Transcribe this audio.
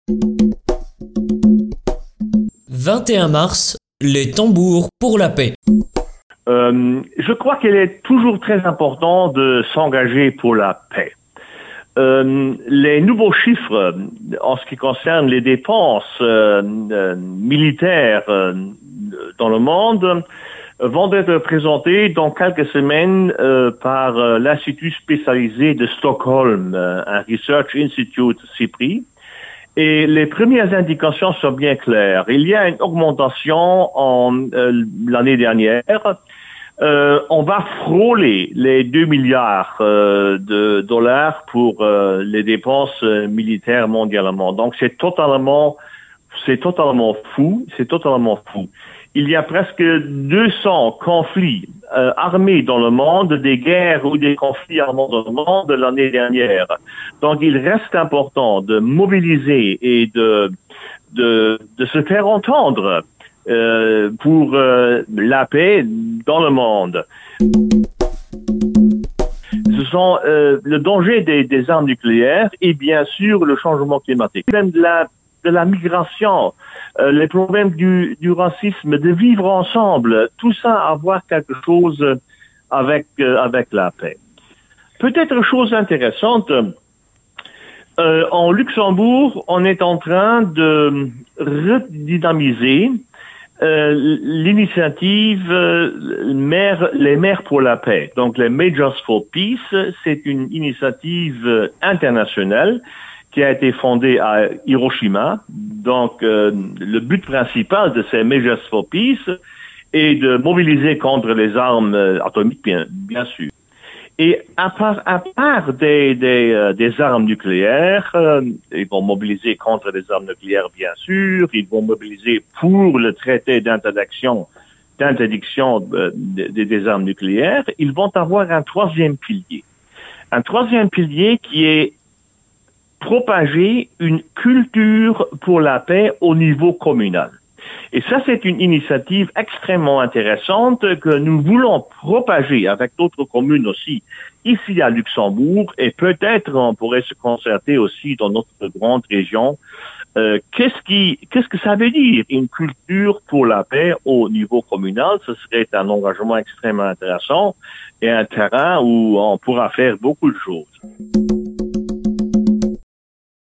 21 mars, les tambours pour la paix. Je crois qu'il est toujours très important de s'engager pour la paix. Les nouveaux chiffres en ce qui concerne les dépenses militaires dans le monde vont être présentés dans quelques semaines par l'Institut spécialisé de Stockholm, un Research Institute CIPRI. Et les premières indications sont bien claires. Il y a une augmentation l'année dernière. On va frôler les 2 milliards de dollars pour les dépenses militaires mondialement. Donc c'est totalement fou. Il y a presque 200 conflits armés dans le monde, des guerres ou des conflits armés dans le monde l'année dernière. Donc, il reste important de mobiliser et de se faire entendre pour la paix dans le monde. Ce sont le danger des armes nucléaires et bien sûr le changement climatique. Même de la migration, les problèmes du racisme, de vivre ensemble, tout ça a à voir quelque chose avec la paix. Peut-être chose intéressante, en Luxembourg, on est en train de redynamiser l'initiative les maires pour la paix. Donc les Majors for Peace, c'est une initiative internationale qui a été fondée à Hiroshima. Donc, le but principal de ces Majors for Peace est de mobiliser contre les armes atomiques, bien sûr. Et à part des armes nucléaires, ils vont mobiliser contre les armes nucléaires, bien sûr. Ils vont mobiliser pour le traité d'interdiction des armes nucléaires. Ils vont avoir un troisième pilier. Un troisième pilier qui est propager une culture pour la paix au niveau communal. Et ça, c'est une initiative extrêmement intéressante que nous voulons propager avec d'autres communes aussi, ici à Luxembourg, et peut-être on pourrait se concerter aussi dans notre grande région. Qu'est-ce que ça veut dire, une culture pour la paix au niveau communal? Ce serait un engagement extrêmement intéressant et un terrain où on pourra faire beaucoup de choses.